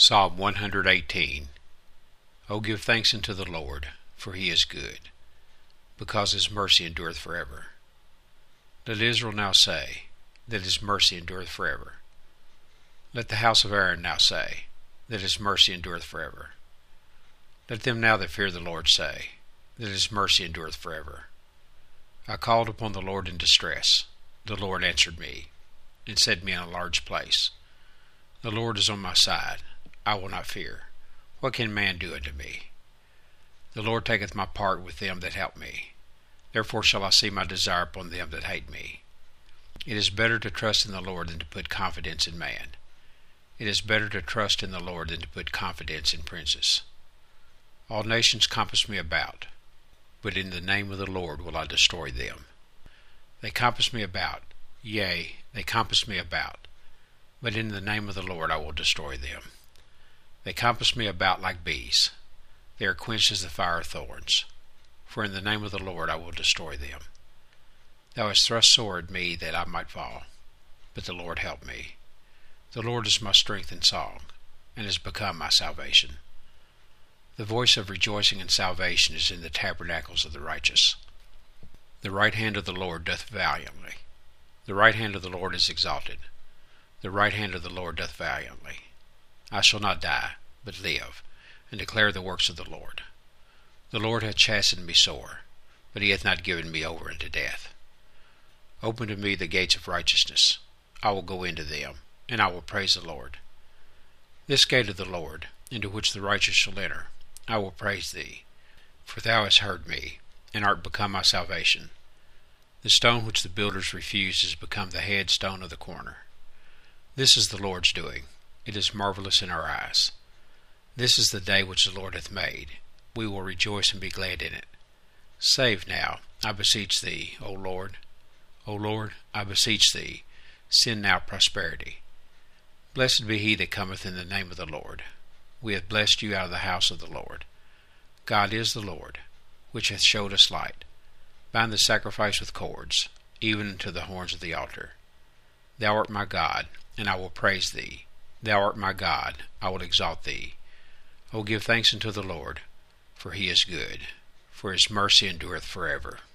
Psalm 118. O give thanks unto the Lord, for he is good, because his mercy endureth forever. Let Israel now say, that his mercy endureth forever. Let the house of Aaron now say, that his mercy endureth forever. Let them now that fear the Lord say, that his mercy endureth forever. I called upon the Lord in distress. The Lord answered me, and set me in a large place. The Lord is on my side. I will not fear. What can man do unto me? The Lord taketh my part with them that help me. Therefore shall I see my desire upon them that hate me. It is better to trust in the Lord than to put confidence in man. It is better to trust in the Lord than to put confidence in princes. All nations compass me about, but in the name of the Lord will I destroy them. They compass me about, yea, they compass me about, but in the name of the Lord I will destroy them. They compass me about like bees. They are quenched as the fire of thorns. For in the name of the Lord I will destroy them. Thou hast thrust sore at me that I might fall, but the Lord helped me. The Lord is my strength and song, and is become my salvation. The voice of rejoicing and salvation is in the tabernacles of the righteous. The right hand of the Lord doth valiantly. The right hand of the Lord is exalted. The right hand of the Lord doth valiantly. I shall not die, but live, and declare the works of the Lord. The Lord hath chastened me sore, but he hath not given me over unto death. Open to me the gates of righteousness. I will go into them, and I will praise the Lord. This gate of the Lord, into which the righteous shall enter, I will praise thee. For thou hast heard me, and art become my salvation. The stone which the builders refused is become the headstone of the corner. This is the Lord's doing. It is marvelous in our eyes. This is the day which the Lord hath made. We will rejoice and be glad in it. Save now, I beseech thee, O Lord. O Lord, I beseech thee, send now prosperity. Blessed be he that cometh in the name of the Lord. We have blessed you out of the house of the Lord. God is the Lord, which hath showed us light. Bind the sacrifice with cords, even unto the horns of the altar. Thou art my God, and I will praise thee. Thou art my God, I will exalt thee. O give thanks unto the Lord, for he is good, for his mercy endureth forever.